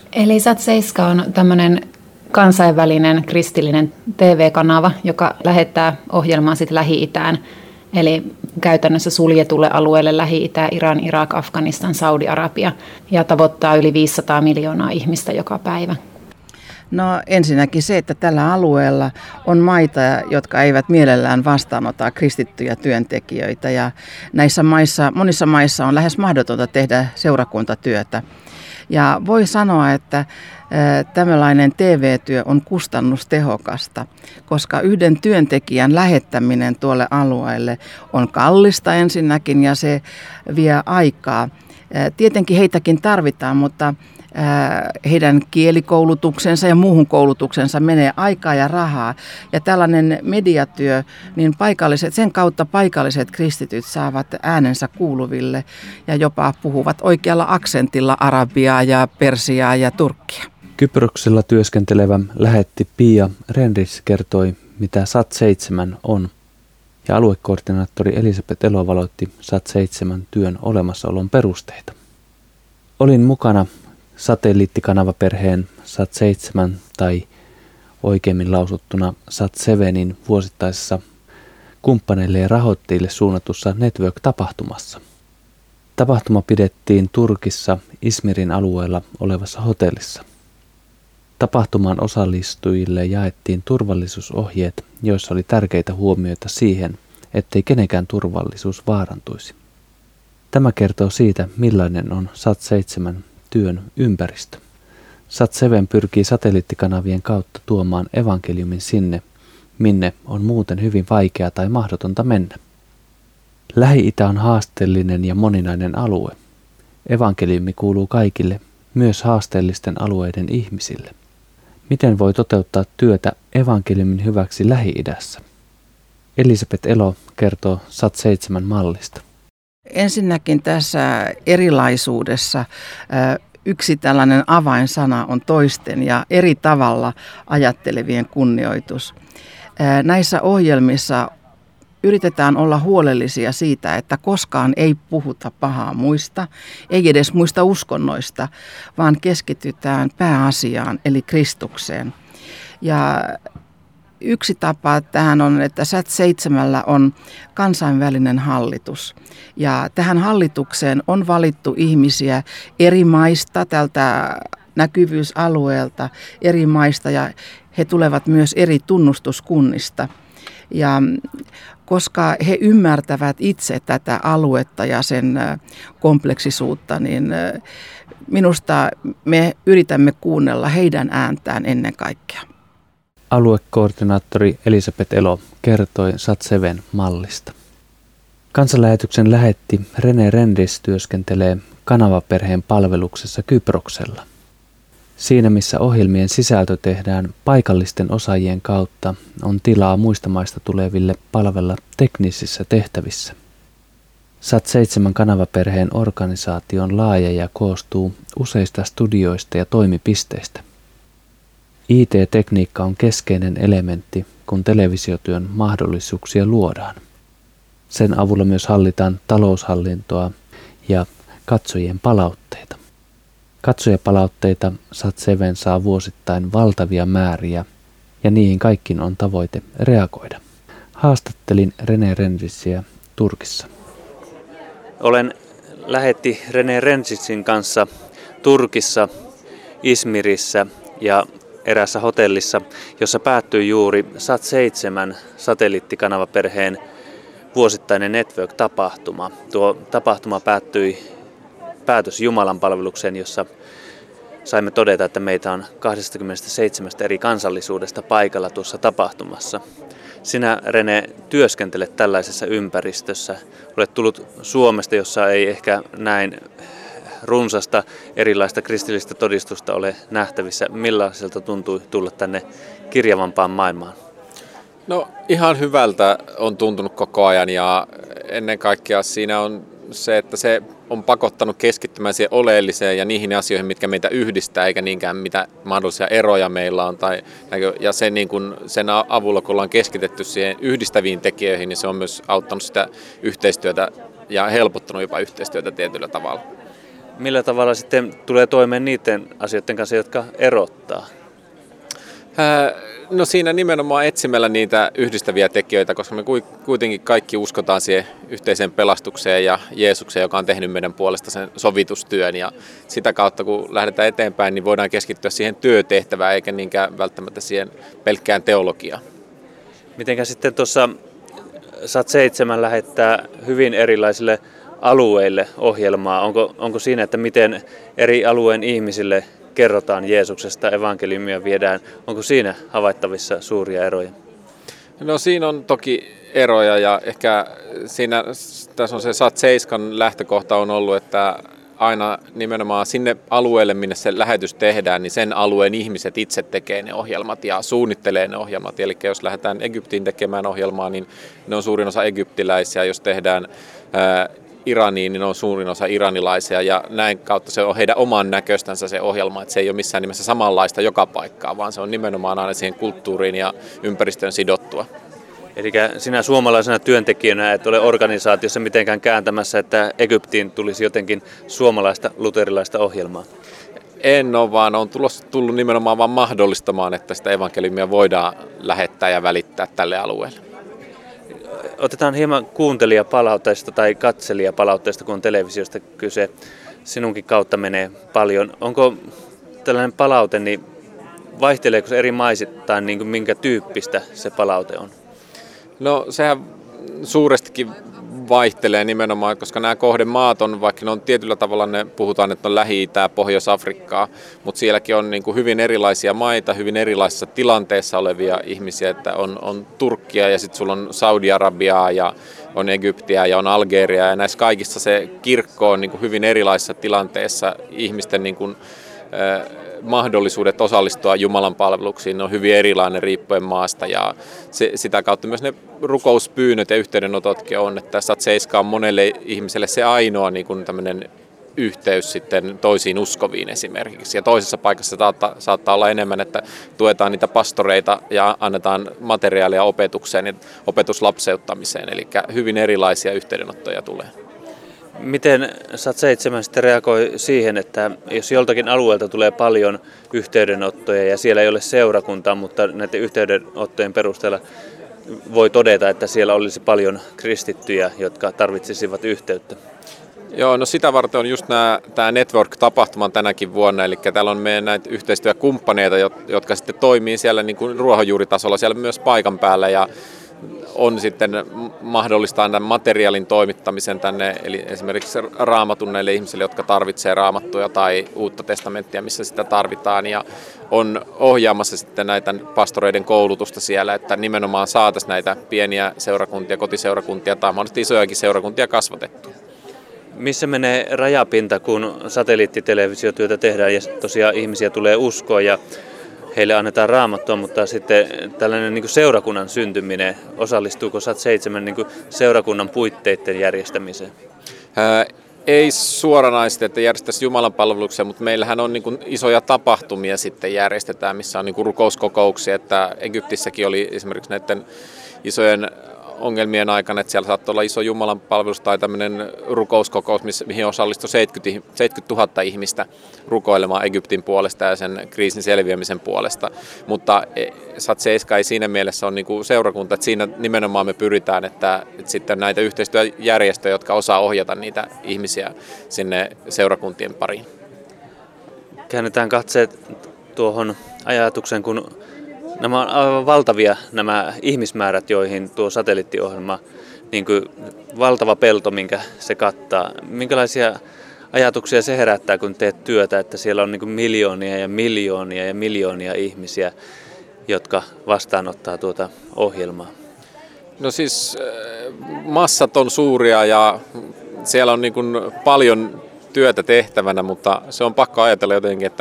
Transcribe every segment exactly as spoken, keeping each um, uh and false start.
Eli Sat Seiska on tämmöinen kansainvälinen kristillinen T V-kanava, joka lähettää ohjelmaa sitten Lähi-Itään, eli käytännössä suljetulle alueelle Lähi-Itä, Iran, Irak, Afganistan, Saudi-Arabia, ja tavoittaa yli viisisataa miljoonaa ihmistä joka päivä. No ensinnäkin se, että tällä alueella on maita, jotka eivät mielellään vastaanota kristittyjä työntekijöitä, ja näissä maissa, monissa maissa on lähes mahdotonta tehdä seurakuntatyötä. Ja voi sanoa, että tällainen T V-työ on kustannustehokasta, koska yhden työntekijän lähettäminen tuolle alueelle on kallista ensinnäkin ja se vie aikaa. Tietenkin heitäkin tarvitaan, mutta heidän kielikoulutuksensa ja muuhun koulutuksensa menee aikaa ja rahaa. Ja tällainen mediatyö, niin paikalliset, sen kautta paikalliset kristityt saavat äänensä kuuluville ja jopa puhuvat oikealla aksentilla arabiaa ja persiaa ja turkkia. Kyproksella työskentelevä lähetti Pia Rendis kertoi, mitä Sat seitsemän on. Ja aluekoordinaattori Elisabeth Elo valotti Sat seitsemän työn olemassaolon perusteita. Olin mukana satelliittikanavaperheen Sat seitsemän tai oikeimmin lausuttuna Sat seitsemän vuosittaisessa kumppaneille ja rahoittajille suunnatussa Network-tapahtumassa. Tapahtuma pidettiin Turkissa Izmirin alueella olevassa hotellissa. Tapahtumaan osallistujille jaettiin turvallisuusohjeet, joissa oli tärkeitä huomioita siihen, ettei kenenkään turvallisuus vaarantuisi. Tämä kertoo siitä, millainen on Sat seitsemän työn ympäristö. Sat seitsemän pyrkii satelliittikanavien kautta tuomaan evankeliumin sinne, minne on muuten hyvin vaikeaa tai mahdotonta mennä. Lähi-Itä on haasteellinen ja moninainen alue. Evankeliumi kuuluu kaikille, myös haasteellisten alueiden ihmisille. Miten voi toteuttaa työtä evankeliumin hyväksi Lähi-idässä? Elisabeth Elo kertoo Sat seitsemän mallista. Ensinnäkin tässä erilaisuudessa yksi tällainen avainsana on toisten ja eri tavalla ajattelevien kunnioitus. Näissä ohjelmissa yritetään olla huolellisia siitä, että koskaan ei puhuta pahaa muista, ei edes muista uskonnoista, vaan keskitytään pääasiaan eli Kristukseen. Ja yksi tapa tähän on, että Sat seitsemän on kansainvälinen hallitus. Ja tähän hallitukseen on valittu ihmisiä eri maista, tältä näkyvyysalueelta, eri maista, ja he tulevat myös eri tunnustuskunnista. Ja koska he ymmärtävät itse tätä aluetta ja sen kompleksisuutta, niin minusta me yritämme kuunnella heidän ääntään ennen kaikkea. Aluekoordinaattori Elisabeth Elo kertoi Sat seitsemän mallista. Kansanlähetyksen lähetti René Rendis työskentelee kanavaperheen palveluksessa Kyproksella. Siinä, missä ohjelmien sisältö tehdään paikallisten osaajien kautta, on tilaa muista maista tuleville palvella teknisissä tehtävissä. Sat seitsemän kanavaperheen organisaatio on laaja ja koostuu useista studioista ja toimipisteistä. I T-tekniikka on keskeinen elementti, kun televisiotyön mahdollisuuksia luodaan. Sen avulla myös hallitaan taloushallintoa ja katsojien palautteita. Katsojapalautteita Sat seitsemän saa vuosittain valtavia määriä ja niihin kaikkiin on tavoite reagoida. Haastattelin René Rendisiä Turkissa. Olen lähetti René Rendisin kanssa Turkissa, Izmirissä ja eräässä hotellissa, jossa päättyi juuri Sat seitsemän satelliittikanavaperheen vuosittainen Network-tapahtuma. Tuo tapahtuma päättyi päätös Jumalan palvelukseen, jossa saimme todeta, että meitä on kaksikymmentäseitsemän eri kansallisuudesta paikalla tuossa tapahtumassa. Sinä, René, työskentelet tällaisessa ympäristössä. Olet tullut Suomesta, jossa ei ehkä näin runsasta erilaista kristillistä todistusta ole nähtävissä. Millaiselta tuntui tulla tänne kirjavampaan maailmaan? No ihan hyvältä on tuntunut koko ajan ja ennen kaikkea siinä on se, että se on pakottanut keskittymään siihen oleelliseen ja niihin asioihin, mitkä meitä yhdistää, eikä niinkään mitä mahdollisia eroja meillä on. Tai, ja sen, niin kun, sen avulla, kun ollaan keskitetty siihen yhdistäviin tekijöihin, niin se on myös auttanut sitä yhteistyötä ja helpottanut jopa yhteistyötä tietyllä tavalla. Millä tavalla sitten tulee toimeen niiden asioiden kanssa, jotka erottaa? No siinä nimenomaan etsimällä niitä yhdistäviä tekijöitä, koska me kuitenkin kaikki uskotaan siihen yhteiseen pelastukseen ja Jeesukseen, joka on tehnyt meidän puolesta sen sovitustyön. Ja sitä kautta, kun lähdetään eteenpäin, niin voidaan keskittyä siihen työtehtävään, eikä niinkään välttämättä siihen pelkkään teologiaan. Mitenkä sitten tuossa Sat seitsemän lähettää hyvin erilaisille alueille ohjelmaa? Onko, onko siinä, että miten eri alueen ihmisille kerrotaan Jeesuksesta, evankeliumia viedään? Onko siinä havaittavissa suuria eroja? No siinä on toki eroja ja ehkä siinä tässä on se Sat seitsemän lähtökohta on ollut, että aina nimenomaan sinne alueelle, minne se lähetys tehdään, niin sen alueen ihmiset itse tekee ne ohjelmat ja suunnittelee ne ohjelmat. Eli jos lähdetään Egyptiin tekemään ohjelmaa, niin ne on suurin osa egyptiläisiä. Jos tehdään ää, Iraniin, niin ne on suurin osa iranilaisia ja näin kautta se on heidän oman näköistänsä se ohjelma. Että se ei ole missään nimessä samanlaista joka paikkaa, vaan se on nimenomaan aina siihen kulttuuriin ja ympäristöön sidottua. Eli sinä suomalaisena työntekijänä et ole organisaatiossa mitenkään kääntämässä, että Egyptiin tulisi jotenkin suomalaista luterilaista ohjelmaa? En ole, vaan on tullut nimenomaan vaan mahdollistamaan, että sitä evankeliumia voidaan lähettää ja välittää tälle alueelle. Otetaan hieman kuuntelijapalautteesta tai katselijapalautteesta, kun on televisiosta kyse. Sinunkin kautta menee paljon. Onko tällainen palaute, niin vaihteleeko se eri maisittain, niin kuin minkä tyyppistä se palaute on? No sehän suurestikin vaihtelee nimenomaan, koska nämä kohdemaat on, vaikka ne on tietyllä tavalla, ne puhutaan, että on Lähi-Itää, Pohjois-Afrikkaa, mutta sielläkin on niin kuin hyvin erilaisia maita, hyvin erilaisissa tilanteissa olevia ihmisiä, että on, on Turkkia ja sitten sulla on Saudi-Arabiaa ja on Egyptiä ja on Algeriaa ja näissä kaikissa se kirkko on niin kuin hyvin erilaisissa tilanteissa ihmisten niin kuin, äh, mahdollisuudet osallistua Jumalan palveluksiin on hyvin erilainen riippuen maasta ja se, sitä kautta myös ne rukouspyynnöt ja yhteydenototkin on, että Sat seitsemän on monelle ihmiselle se ainoa niin kuin tämmöinen yhteys sitten toisiin uskoviin esimerkiksi. Ja toisessa paikassa saattaa, saattaa olla enemmän, että tuetaan niitä pastoreita ja annetaan materiaalia opetukseen ja opetuslapseuttamiseen, eli hyvin erilaisia yhteydenottoja tulee. Miten Sat seitsemän sitten reagoi siihen, että jos joltakin alueelta tulee paljon yhteydenottoja ja siellä ei ole seurakuntaa, mutta näiden yhteydenottojen perusteella voi todeta, että siellä olisi paljon kristittyjä, jotka tarvitsisivat yhteyttä? Joo, no sitä varten on just nämä, tämä Network-tapahtuma tänäkin vuonna, eli täällä on meidän näitä yhteistyökumppaneita, jotka sitten toimii siellä niin kuin ruohonjuuritasolla, siellä myös paikan päällä ja on sitten mahdollistaa tämän materiaalin toimittamisen tänne, eli esimerkiksi raamatun näille ihmisille, jotka tarvitsee raamattuja tai uutta testamenttia, missä sitä tarvitaan, ja on ohjaamassa sitten näitä pastoreiden koulutusta siellä, että nimenomaan saataisiin näitä pieniä seurakuntia, kotiseurakuntia tai mahdollisesti isojakin seurakuntia kasvatettua. Missä menee rajapinta, kun satelliittitelevisiotyötä tehdään ja tosiaan ihmisiä tulee uskoa ja heille annetaan raamattua, mutta sitten tällainen niin kuin seurakunnan syntyminen, osallistuuko Sat seitsemän niin kuin seurakunnan puitteiden järjestämiseen? Ää, ei suoranaisesti, että järjestäisi Jumalan palveluksia, mutta meillähän on niin kuin isoja tapahtumia sitten järjestetään, missä on niin kuin rukouskokouksia, että Egyptissäkin oli esimerkiksi näiden isojen ongelmien aikana, että siellä saattoi olla iso Jumalan palvelus tai tämmöinen rukouskokous, mihin osallistui seitsemänkymmentätuhatta ihmistä rukoilemaan Egyptin puolesta ja sen kriisin selviämisen puolesta. Mutta Sat seitsemän ei siinä mielessä ole niinku seurakunta, että siinä nimenomaan me pyritään, että, että sitten näitä yhteistyöjärjestöjä, jotka osaa ohjata niitä ihmisiä sinne seurakuntien pariin. Käännetään katseet tuohon ajatukseen, kun nämä on aivan valtavia nämä ihmismäärät, joihin tuo satelliittiohjelma, niin kuin valtava pelto, minkä se kattaa. Minkälaisia ajatuksia se herättää, kun teet työtä, että siellä on niin kuin miljoonia ja miljoonia ja miljoonia ihmisiä, jotka vastaanottaa tuota ohjelmaa? No siis massat on suuria ja siellä on niin kuin paljon työtä tehtävänä, mutta se on pakko ajatella jotenkin, että,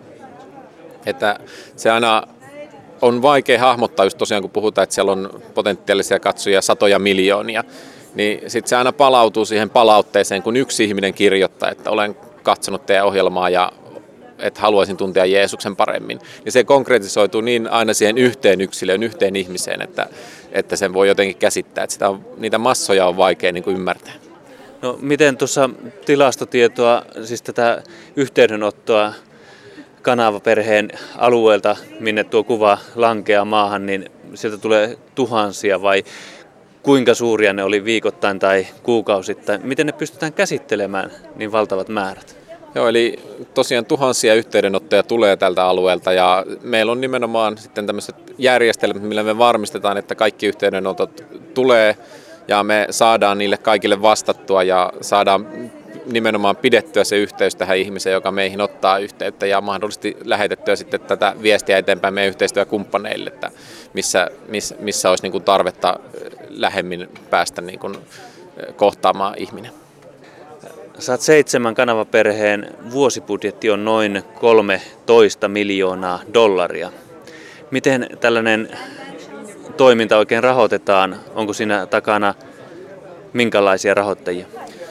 että se aina on vaikea hahmottaa just tosiaan, kun puhutaan, että siellä on potentiaalisia katsojia satoja miljoonia, niin sitten se aina palautuu siihen palautteeseen, kun yksi ihminen kirjoittaa, että olen katsonut teidän ohjelmaa ja että haluaisin tuntea Jeesuksen paremmin. Niin se konkretisoituu niin aina siihen yhteen yksilöön, yhteen ihmiseen, että, että sen voi jotenkin käsittää, että sitä on, niitä massoja on vaikea niin kuin ymmärtää. No miten tuossa tilastotietoa, siis tätä yhteydenottoa kanavaperheen alueelta, minne tuo kuva lankeaa maahan, niin sieltä tulee tuhansia vai kuinka suuria ne oli viikoittain tai kuukausittain? Miten ne pystytään käsittelemään niin valtavat määrät? Joo, eli tosiaan tuhansia yhteydenottoja tulee tältä alueelta ja meillä on nimenomaan sitten tämmöiset järjestelmät, millä me varmistetaan, että kaikki yhteydenotot tulee ja me saadaan niille kaikille vastattua ja saadaan nimenomaan pidettyä se yhteys tähän ihmiseen, joka meihin ottaa yhteyttä ja mahdollisesti lähetettyä sitten tätä viestiä eteenpäin meidän yhteistyökumppaneille, että missä, missä, missä olisi niin kuin tarvetta lähemmin päästä niin kuin kohtaamaan ihminen. Sat seitsemän kanavaperheen vuosibudjetti on noin kolmetoista miljoonaa dollaria. Miten tällainen toiminta oikein rahoitetaan? Onko siinä takana minkälaisia rahoittajia?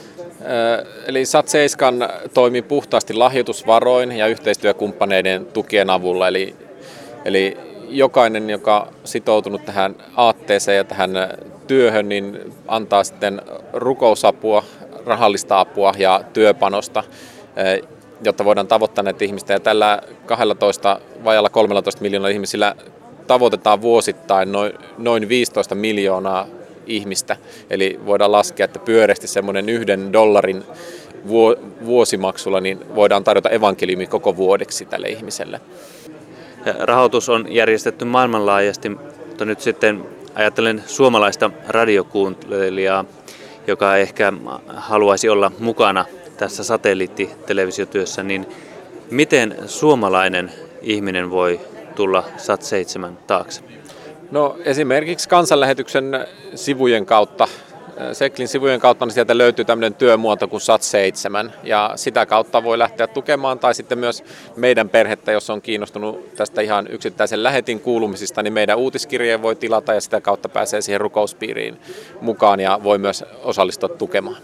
Eli Sat seitsemän toimii puhtaasti lahjoitusvaroin ja yhteistyökumppaneiden tukien avulla. Eli, eli jokainen, joka on sitoutunut tähän aatteeseen ja tähän työhön, niin antaa sitten rukousapua, rahallista apua ja työpanosta, jotta voidaan tavoittaa näitä ihmistä. Ja tällä kaksitoista vajalla kolmetoista miljoonaa ihmisillä tavoitetaan vuosittain noin, noin viisitoista miljoonaa ihmistä. Eli voidaan laskea, että pyöreästi semmoinen yhden dollarin vuosimaksulla niin voidaan tarjota evankeliumi koko vuodeksi tälle ihmiselle. Rahoitus on järjestetty maailmanlaajasti, mutta nyt sitten ajattelen suomalaista radiokuuntelijaa, joka ehkä haluaisi olla mukana tässä satelliittitelevisiotyössä, niin miten suomalainen ihminen voi tulla Sat seitsemän taakse? No esimerkiksi kansanlähetyksen sivujen kautta, Seklin sivujen kautta, niin sieltä löytyy tämmöinen työmuoto kuin Sat seitsemän ja sitä kautta voi lähteä tukemaan tai sitten myös meidän perhettä, jos on kiinnostunut tästä ihan yksittäisen lähetin kuulumisista, niin meidän uutiskirjeen voi tilata ja sitä kautta pääsee siihen rukouspiiriin mukaan ja voi myös osallistua tukemaan.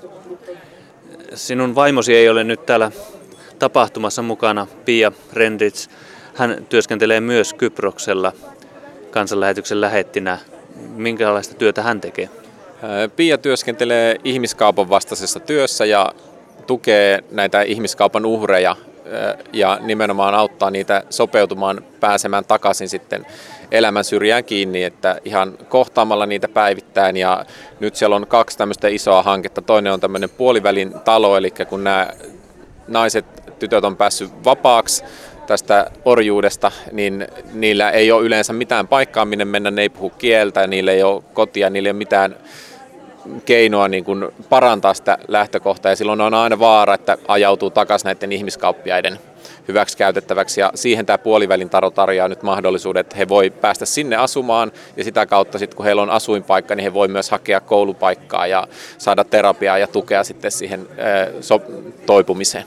Sinun vaimosi ei ole nyt täällä tapahtumassa mukana, Pia Rendrits. Hän työskentelee myös Kyproksella kansanlähetyksen lähettinä. Minkälaista työtä hän tekee? Pia työskentelee ihmiskaupan vastaisessa työssä ja tukee näitä ihmiskaupan uhreja ja nimenomaan auttaa niitä sopeutumaan, pääsemään takaisin sitten elämän syrjään kiinni, että ihan kohtaamalla niitä päivittäin. Ja nyt siellä on kaksi tämmöistä isoa hanketta. Toinen on tämmöinen puolivälin talo, eli kun nämä naiset, tytöt on päässyt vapaaksi tästä orjuudesta, niin niillä ei ole yleensä mitään paikkaa, minne mennä, ne ei puhu kieltä, niillä ei ole kotia, niillä ei ole mitään keinoa niin kuin parantaa sitä lähtökohtaa, ja silloin on aina vaara, että ajautuu takaisin näiden ihmiskauppiaiden hyväksi käytettäväksi, ja siihen tämä puolivälin talo tarjoaa nyt mahdollisuuden, että he voi päästä sinne asumaan, ja sitä kautta sitten kun heillä on asuinpaikka, niin he voi myös hakea koulupaikkaa ja saada terapiaa ja tukea sitten siihen toipumiseen.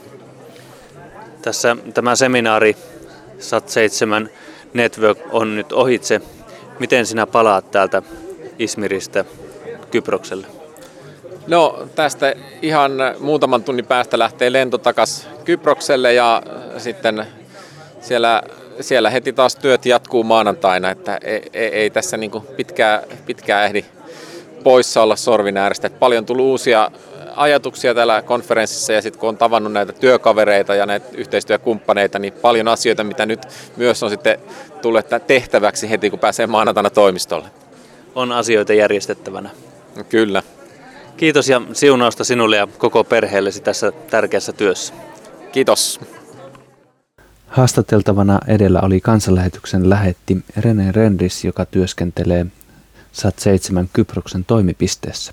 Tässä tämä seminaari Sat seitsemän Network on nyt ohitse. Miten sinä palaat täältä Izmiristä Kyprokselle? No tästä ihan muutaman tunnin päästä lähtee lento takaisin Kyprokselle ja sitten siellä, siellä heti taas työt jatkuu maanantaina, että ei, ei, ei tässä niin kuin pitkään, pitkään ehdi poissa olla sorvin äärestä. Että paljon tullut uusia ajatuksia täällä konferenssissa ja sitten kun on tavannut näitä työkavereita ja näitä yhteistyökumppaneita, niin paljon asioita, mitä nyt myös on sitten tullut tehtäväksi heti, kun pääsee maanantaina toimistolle. On asioita järjestettävänä. Kyllä. Kiitos ja siunausta sinulle ja koko perheellesi tässä tärkeässä työssä. Kiitos. Haastateltavana edellä oli kansanlähetyksen lähetti René Rendris, joka työskentelee Sat seitsemän Kyproksen toimipisteessä.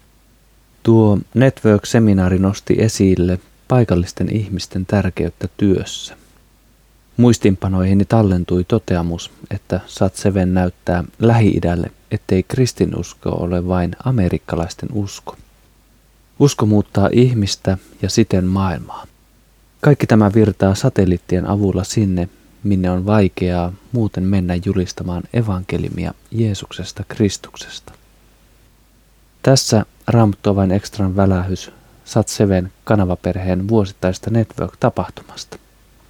Tuo Network-seminaari nosti esille paikallisten ihmisten tärkeyttä työssä. Muistinpanoihini tallentui toteamus, että Sat seitsemän näyttää Lähi-idälle, ettei kristinusko ole vain amerikkalaisten usko. Usko muuttaa ihmistä ja siten maailmaa. Kaikki tämä virtaa satelliittien avulla sinne, minne on vaikeaa muuten mennä julistamaan evankeliumia Jeesuksesta Kristuksesta. Tässä Raamattu vain ekstran välähys Sat seitsemän kanavaperheen vuosittaista Network-tapahtumasta.